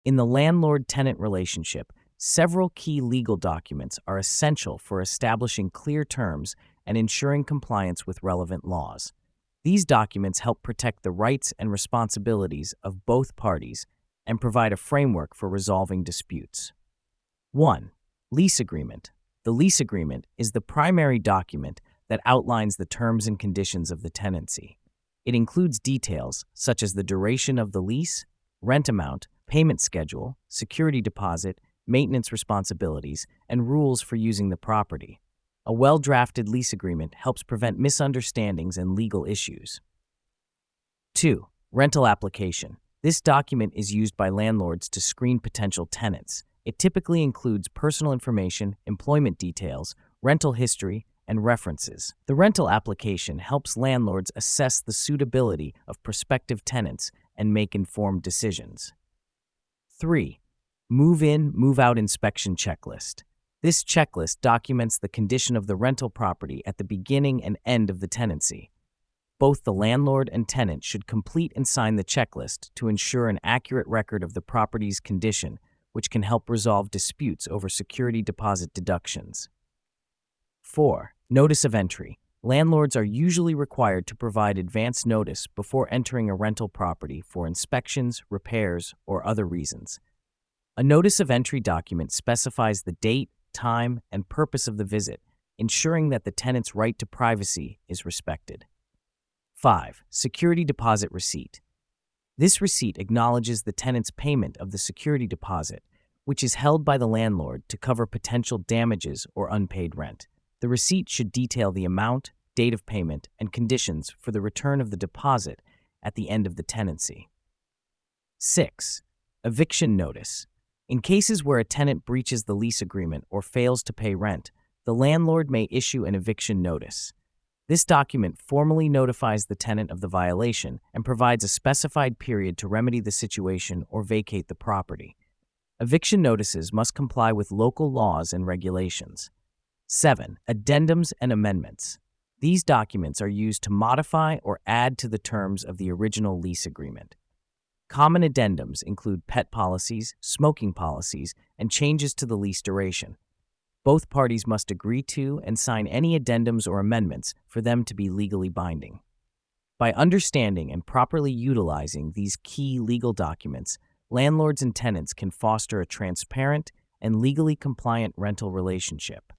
In the landlord-tenant relationship, several key legal documents are essential for establishing clear terms and ensuring compliance with relevant laws. These documents help protect the rights and responsibilities of both parties and provide a framework for resolving disputes. 1. Lease agreement. The lease agreement is the primary document that outlines the terms and conditions of the tenancy. It includes details such as the duration of the lease, rent amount, payment schedule, security deposit, maintenance responsibilities, and rules for using the property. A well-drafted lease agreement helps prevent misunderstandings and legal issues. 2. Rental application. This document is used by landlords to screen potential tenants. It typically includes personal information, employment details, rental history, and references. The rental application helps landlords assess the suitability of prospective tenants and make informed decisions. 3. Move-in, move-out inspection checklist. This checklist documents the condition of the rental property at the beginning and end of the tenancy. Both the landlord and tenant should complete and sign the checklist to ensure an accurate record of the property's condition, which can help resolve disputes over security deposit deductions. 4. Notice of entry. Landlords are usually required to provide advance notice before entering a rental property for inspections, repairs, or other reasons. A notice of entry document specifies the date, time, and purpose of the visit, ensuring that the tenant's right to privacy is respected. 5. Security deposit receipt. This receipt acknowledges the tenant's payment of the security deposit, which is held by the landlord to cover potential damages or unpaid rent. The receipt should detail the amount, date of payment, and conditions for the return of the deposit at the end of the tenancy. 6. Eviction notice. In cases where a tenant breaches the lease agreement or fails to pay rent, the landlord may issue an eviction notice. This document formally notifies the tenant of the violation and provides a specified period to remedy the situation or vacate the property. Eviction notices must comply with local laws and regulations. 7. Addendums and amendments. These documents are used to modify or add to the terms of the original lease agreement. Common addendums include pet policies, smoking policies, and changes to the lease duration. Both parties must agree to and sign any addendums or amendments for them to be legally binding. By understanding and properly utilizing these key legal documents, landlords and tenants can foster a transparent and legally compliant rental relationship.